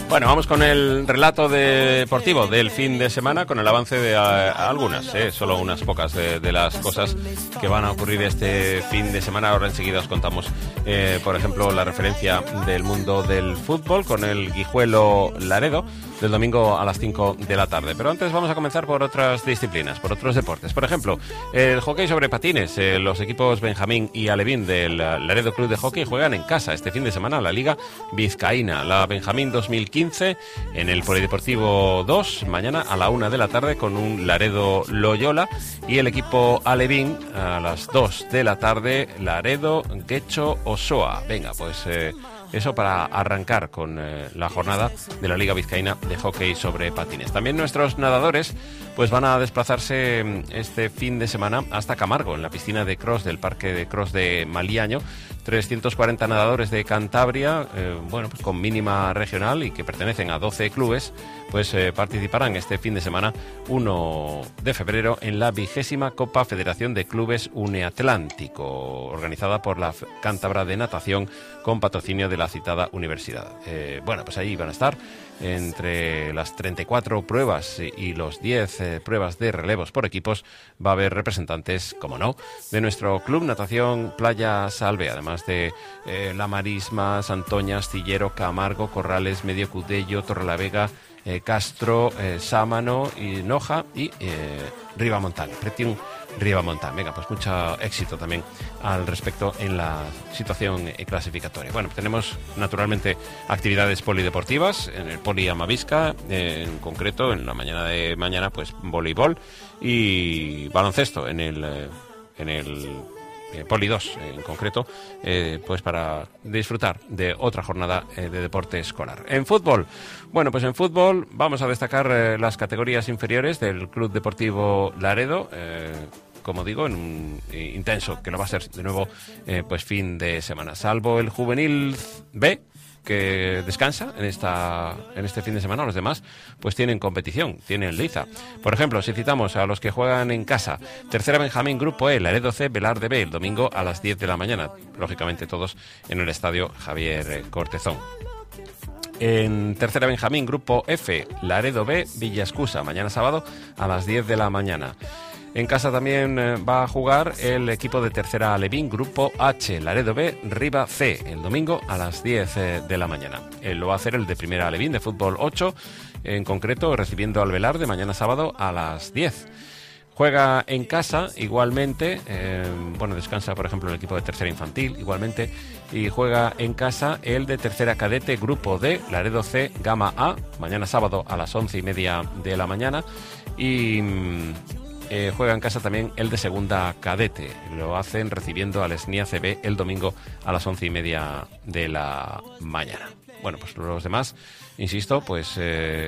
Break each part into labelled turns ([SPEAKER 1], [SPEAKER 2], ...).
[SPEAKER 1] Bueno, vamos con el relato deportivo del fin de semana, con el avance de algunas, solo unas pocas de las cosas que van a ocurrir este fin de semana. Ahora enseguida os contamos, por ejemplo, la referencia del mundo del fútbol con el Guijuelo Laredo del domingo a las 5 de la tarde. Pero antes vamos a comenzar por otras disciplinas, por otros deportes. Por ejemplo, el hockey sobre patines. Los equipos Benjamín y Alevín del Laredo Club de Hockey juegan en casa este fin de semana la Liga Vizcaína. La Benjamín 2015 en el Polideportivo 2, mañana a la 1 de la tarde con un Laredo Loyola, y el equipo Alevín a las 2 de la tarde Laredo Guecho Osoa. Venga, pues eso para arrancar con la jornada de la Liga Vizcaína de hockey sobre patines. También nuestros nadadores pues van a desplazarse este fin de semana hasta Camargo, en la piscina de cross del Parque de Cross de Maliaño. 340 nadadores de Cantabria, pues con mínima regional y que pertenecen a 12 clubes, pues participarán este fin de semana 1 de febrero en la 20ª Copa Federación de Clubes Uneatlántico, organizada por la Cántabra de Natación con patrocinio de la citada universidad. Pues ahí van a estar entre las 34 pruebas y los 10 pruebas de relevos por equipos. Va a haber representantes, como no, de nuestro Club Natación Playa Salve, además de La Marisma, Santoña, Astillero, Camargo, Corrales, Medio Cudello, Torrelavega, Castro, Sámano y Noja y Ribamontán, Pretium Ribamontán. Venga, pues mucho éxito también al respecto en la situación clasificatoria. Bueno, tenemos naturalmente actividades polideportivas en el Poli Amavisca, en concreto en la mañana de mañana pues voleibol y baloncesto en el Poli 2 en concreto, pues para disfrutar de otra jornada de deporte escolar. En fútbol, pues en fútbol vamos a destacar las categorías inferiores del Club Deportivo Laredo, como digo, en un intenso, que no va a ser de nuevo pues fin de semana, salvo el Juvenil B, que descansa en este fin de semana. Los demás pues tienen competición, tienen liza. Por ejemplo, si citamos a los que juegan en casa, Tercera Benjamín Grupo E, Laredo C, Velarde B, el domingo a las 10 de la mañana, lógicamente todos en el estadio Javier Cortezón. En Tercera Benjamín Grupo F, Laredo B, Villascusa, mañana sábado a las 10 de la mañana. En casa también va a jugar el equipo de Tercera Alevín, Grupo H, Laredo B, Riva C, el domingo a las 10 de la mañana. Lo va a hacer el de Primera Alevín de Fútbol 8, en concreto recibiendo al Velarde mañana sábado a las 10. Juega en casa igualmente, descansa por ejemplo el equipo de Tercera Infantil igualmente, y juega en casa el de Tercera Cadete, Grupo D, Laredo C, Gama A, mañana sábado a las 11:30 de la mañana, y juega en casa también el de Segunda Cadete. Lo hacen recibiendo al SNIA CB el domingo a las 11:30 de la mañana. Pues los demás, insisto, pues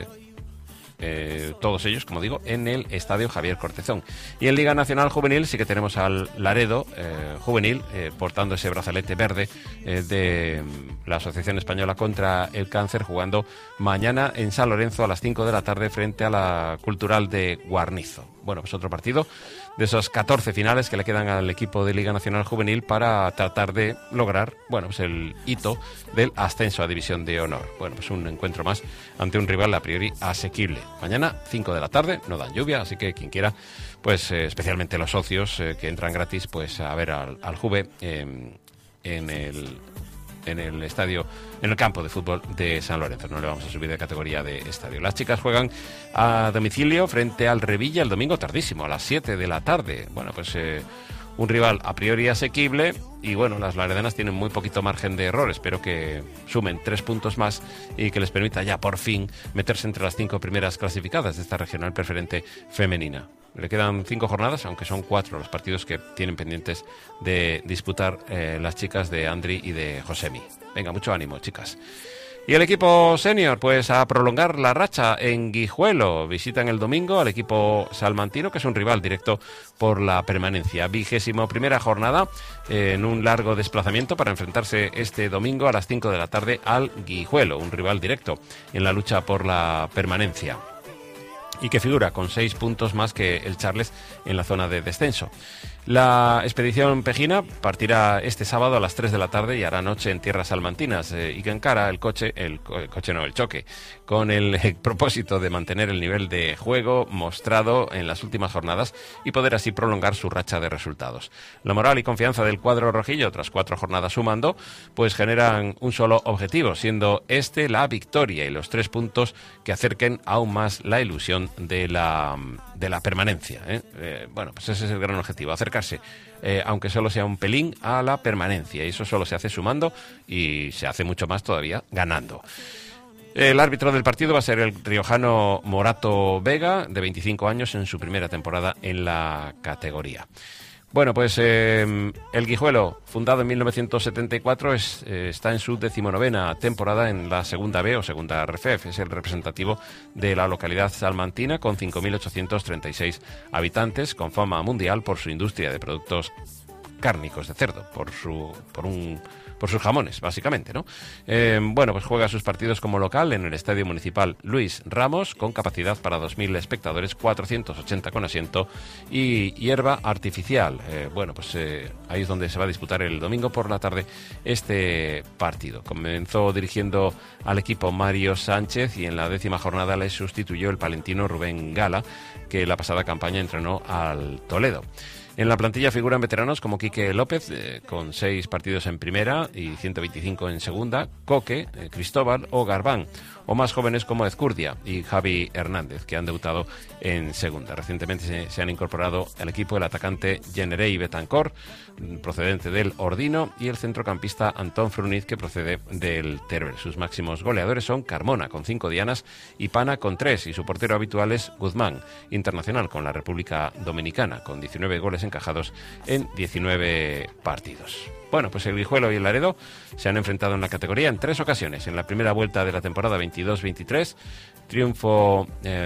[SPEAKER 1] todos ellos, como digo, en el estadio Javier Cortezón. Y en Liga Nacional Juvenil sí que tenemos al Laredo Juvenil portando ese brazalete verde de la Asociación Española contra el Cáncer, jugando mañana en San Lorenzo a las 5 de la tarde frente a la Cultural de Guarnizo. Pues otro partido de esos 14 finales que le quedan al equipo de Liga Nacional Juvenil para tratar de lograr, pues el hito del ascenso a División de Honor. Pues un encuentro más ante un rival a priori asequible. Mañana, 5 de la tarde, no dan lluvia, así que quien quiera, pues especialmente los socios que entran gratis, pues a ver al Juve en el estadio, en el campo de fútbol de San Lorenzo. No le vamos a subir de categoría de estadio. Las chicas juegan a domicilio frente al Revilla el domingo tardísimo, a las 7 de la tarde. Un rival a priori asequible y las laredanas tienen muy poquito margen de error. Espero que sumen 3 puntos más y que les permita ya por fin meterse entre las 5 primeras clasificadas de esta regional preferente femenina. Le quedan 5 jornadas, aunque son 4 los partidos que tienen pendientes de disputar las chicas de Andri y de Josemi. Venga, mucho ánimo, chicas. Y el equipo senior, pues a prolongar la racha en Guijuelo. Visitan el domingo al equipo salmantino, que es un rival directo por la permanencia. 21ª jornada en un largo desplazamiento para enfrentarse este domingo a las 5 de la tarde al Guijuelo, un rival directo en la lucha por la permanencia. y que figura con 6 puntos más que el Charles en la zona de descenso. La expedición pejina partirá este sábado a las 3 de la tarde y hará noche en tierras salmantinas y que encara el choque, con el propósito de mantener el nivel de juego mostrado en las últimas jornadas y poder así prolongar su racha de resultados. La moral y confianza del cuadro rojillo, tras 4 jornadas sumando, pues generan un solo objetivo, siendo la victoria y los 3 puntos que acerquen aún más la ilusión de la permanencia. Bueno, pues ese es el gran objetivo, acercarse, aunque solo sea un pelín, a la permanencia, y eso solo se hace sumando y se hace mucho más todavía ganando. El árbitro del partido va a ser el riojano Morato Vega, de 25 años, en su primera temporada en la categoría. Bueno, pues el Guijuelo, fundado en 1974, está en su 19ª temporada en la Segunda B o Segunda RFEF. Es el representativo de la localidad salmantina, con 5.836 habitantes, con fama mundial por su industria de productos cárnicos de cerdo, por sus jamones, básicamente, ¿no? Bueno, pues juega sus partidos como local en el Estadio Municipal Luis Ramos, con capacidad para 2.000 espectadores, 480 con asiento y hierba artificial. Bueno, pues ahí es donde se va a disputar el domingo por la tarde este partido. Comenzó dirigiendo al equipo Mario Sánchez y en la 10ª jornada le sustituyó el palentino Rubén Gala, que la pasada campaña entrenó al Toledo. En la plantilla figuran veteranos como Quique López, con 6 partidos en primera y 125 en segunda, Coque, Cristóbal o Garbán, o más jóvenes como Ezcurdia y Javi Hernández, que han debutado en segunda. Recientemente se han incorporado al equipo el atacante Generey Betancor, procedente del Ordino, y el centrocampista Antón Fruniz, que procede del Teruel. Sus máximos goleadores son Carmona, con 5 dianas, y Pana, con 3, y su portero habitual es Guzmán, internacional con la República Dominicana, con 19 goles encajados en 19 partidos. Bueno, pues el Guijuelo y el Laredo se han enfrentado en la categoría en 3 ocasiones. En la primera vuelta de la temporada 22-23, triunfo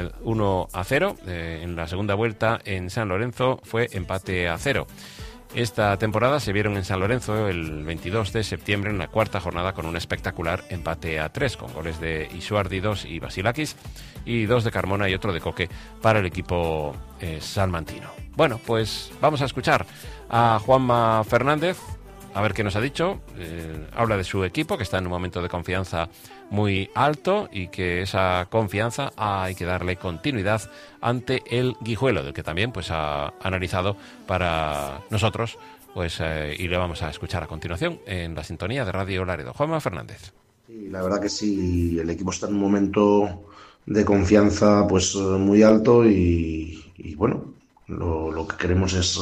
[SPEAKER 1] 1-0. En la segunda vuelta en San Lorenzo fue empate a 0. Esta temporada se vieron en San Lorenzo el 22 de septiembre en la 4ª jornada con un espectacular empate a 3, con goles de Isuardi 2 y Basilakis, y 2 de Carmona y otro de Coque para el equipo salmantino. Bueno, pues vamos a escuchar a Juanma Fernández, a ver qué nos ha dicho. Habla de su equipo, que está en un momento de confianza muy alto y que esa confianza hay que darle continuidad ante el Guijuelo, del que también pues ha analizado para nosotros, pues y le vamos a escuchar a continuación en la sintonía de Radio Laredo. Juanma Fernández.
[SPEAKER 2] Sí, la verdad que sí, el equipo está en un momento de confianza pues muy alto y bueno, lo que queremos es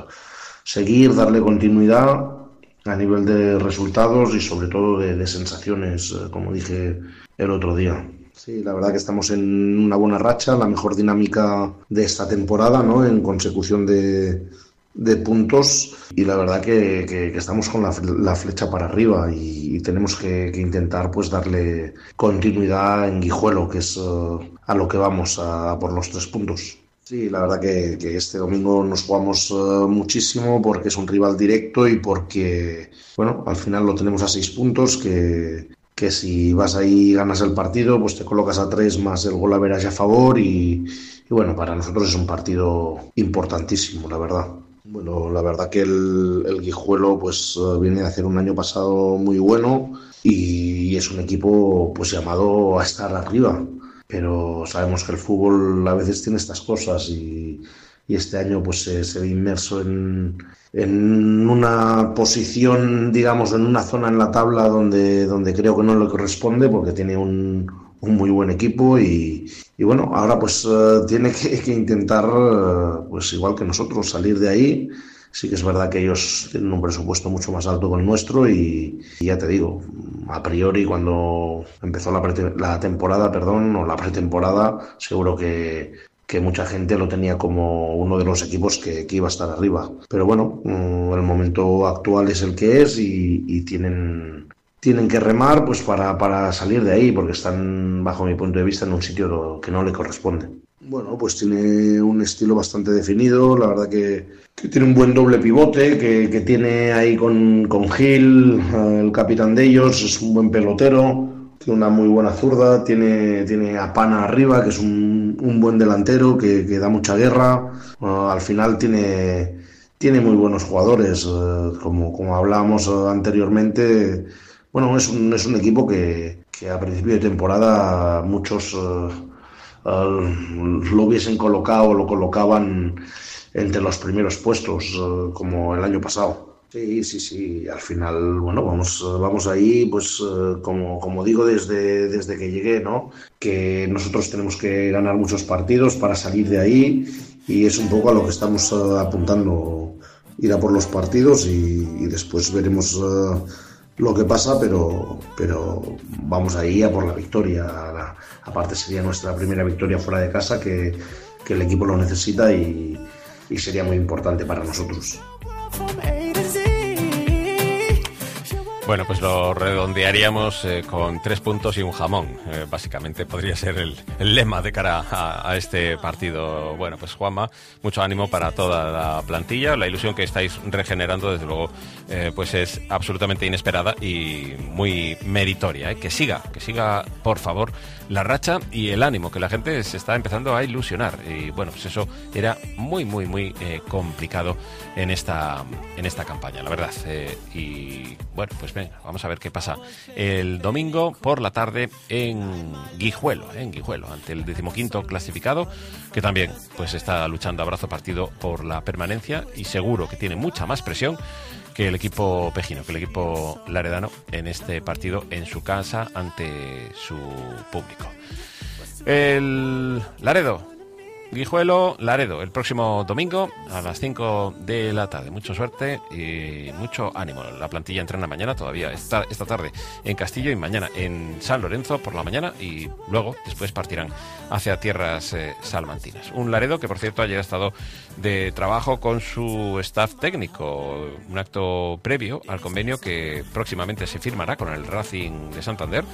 [SPEAKER 2] seguir, darle continuidad a nivel de resultados y sobre todo de sensaciones, como dije el otro día. Sí, la verdad que estamos en una buena racha, la mejor dinámica de esta temporada, ¿no? En consecución de puntos, y la verdad que estamos con la flecha para arriba y tenemos que intentar pues darle continuidad en Guijuelo, que es a lo que vamos, a por los 3 puntos. Sí, la verdad que este domingo nos jugamos muchísimo porque es un rival directo y porque, bueno, al final lo tenemos a 6 puntos, que si vas ahí y ganas el partido, pues te colocas a 3 más el gol average a favor y bueno, para nosotros es un partido importantísimo, la verdad. Bueno, la verdad que el Guijuelo pues viene a hacer un año pasado muy bueno y es un equipo pues llamado a estar arriba. Pero sabemos que el fútbol a veces tiene estas cosas y este año pues se ve inmerso en una posición, digamos, en una zona en la tabla donde creo que no le corresponde, porque tiene un muy buen equipo y bueno, ahora pues tiene que intentar, pues igual que nosotros, salir de ahí. Sí que es verdad que ellos tienen un presupuesto mucho más alto que el nuestro y ya te digo, a priori cuando empezó la temporada, o la pretemporada, seguro que mucha gente lo tenía como uno de los equipos que iba a estar arriba. Pero bueno, el momento actual es el que es y tienen que remar pues para salir de ahí, porque están, bajo mi punto de vista, en un sitio que no le corresponde. Bueno, pues tiene un estilo bastante definido, la verdad que tiene un buen doble pivote, que tiene ahí con Gil, el capitán de ellos, es un buen pelotero, tiene una muy buena zurda, tiene a Pana arriba, que es un buen delantero, que da mucha guerra. Al final tiene muy buenos jugadores, como hablábamos anteriormente. Bueno, es un equipo que a principio de temporada muchos lo hubiesen colocado o lo colocaban entre los primeros puestos, como el año pasado. Sí. Al final, bueno, vamos ahí, pues como digo desde que llegué, ¿no? Que nosotros tenemos que ganar muchos partidos para salir de ahí, y es un poco a lo que estamos apuntando, ir a por los partidos y después veremos lo que pasa, pero vamos ahí a por la victoria. Aparte sería nuestra primera victoria fuera de casa, que el equipo lo necesita y sería muy importante para nosotros.
[SPEAKER 1] Bueno, pues lo redondearíamos con 3 puntos y un jamón. Básicamente podría ser el lema de cara a este partido. Bueno, pues Juanma, mucho ánimo para toda la plantilla. La ilusión que estáis regenerando, desde luego, pues es absolutamente inesperada y muy meritoria. Que siga, por favor, la racha y el ánimo, que la gente se está empezando a ilusionar. Y bueno, pues eso era muy complicado en esta campaña, la verdad. Y bueno, pues venga, vamos a ver qué pasa el domingo por la tarde en Guijuelo, ante el 15º clasificado, que también pues está luchando a brazo partido por la permanencia, y seguro que tiene mucha más presión que el equipo pejino, que el equipo laredano en este partido en su casa ante su público. El Guijuelo, Laredo, el próximo domingo a las 5 de la tarde. Mucha suerte y mucho ánimo. La plantilla entrena mañana, todavía esta tarde en Castillo, y mañana en San Lorenzo por la mañana, y luego después partirán hacia tierras salmantinas. Un Laredo que, por cierto, ayer ha estado de trabajo con su staff técnico, un acto previo al convenio que próximamente se firmará con el Racing de Santander,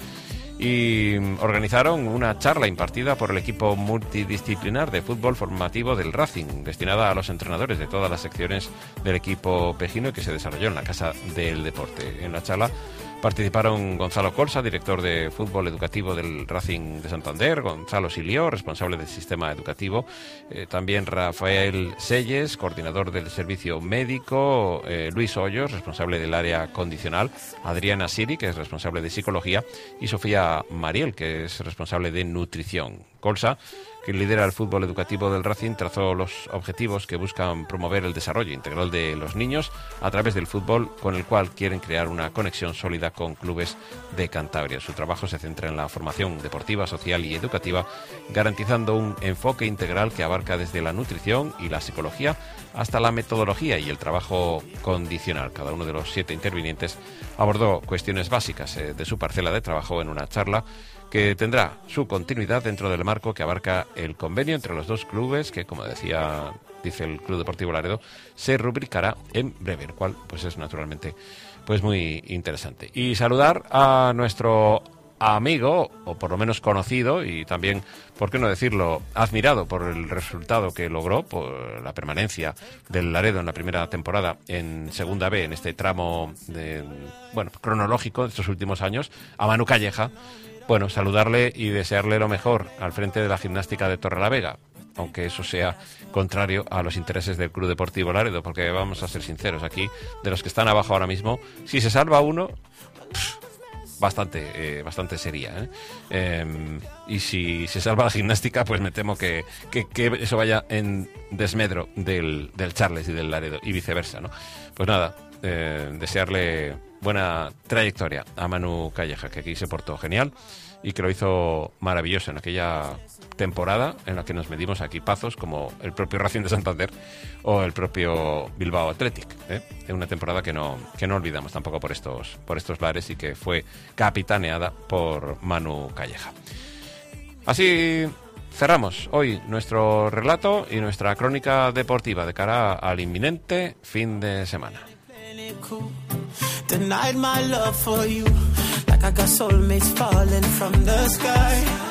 [SPEAKER 1] y organizaron una charla impartida por el equipo multidisciplinar de fútbol formativo del Racing, destinada a los entrenadores de todas las secciones del equipo pejino, y que se desarrolló en la Casa del Deporte. En la charla participaron Gonzalo Colsa, director de fútbol educativo del Racing de Santander; Gonzalo Silió, responsable del sistema educativo; también Rafael Selles, coordinador del servicio médico; Luis Hoyos, responsable del área condicional; Adriana Siri, que es responsable de psicología; y Sofía Mariel, que es responsable de nutrición. Colsa, que lidera el fútbol educativo del Racing, trazó los objetivos que buscan promover el desarrollo integral de los niños a través del fútbol, con el cual quieren crear una conexión sólida con clubes de Cantabria. Su trabajo se centra en la formación deportiva, social y educativa, garantizando un enfoque integral que abarca desde la nutrición y la psicología hasta la metodología y el trabajo condicional. Cada uno de los 7 intervinientes abordó cuestiones básicas de su parcela de trabajo en una charla que tendrá su continuidad dentro del marco que abarca el convenio entre los dos clubes, que, como dice el Club Deportivo Laredo, se rubricará en breve, el cual pues es naturalmente pues muy interesante. Y saludar a nuestro amigo, o por lo menos conocido, y también, por qué no decirlo, admirado por el resultado que logró, por la permanencia del Laredo en la primera temporada en Segunda B, en este tramo cronológico de estos últimos años, a Manu Calleja. Bueno, saludarle y desearle lo mejor al frente de la Gimnástica de Torrelavega, aunque eso sea contrario a los intereses del Club Deportivo Laredo, porque vamos a ser sinceros, aquí, de los que están abajo ahora mismo, si se salva uno, bastante sería, y si se salva la Gimnástica, pues me temo que eso vaya en desmedro del Charles y del Laredo, y viceversa, ¿no? Pues nada, desearle buena trayectoria a Manu Calleja, que aquí se portó genial y que lo hizo maravilloso en aquella temporada en la que nos medimos a equipazos como el propio Racing de Santander o el propio Bilbao Athletic, en una temporada que no olvidamos tampoco por estos lares, y que fue capitaneada por Manu Calleja. Así cerramos hoy nuestro relato y nuestra crónica deportiva de cara al inminente fin de semana.
[SPEAKER 3] Denied my love for you, like I got soulmates falling from the sky.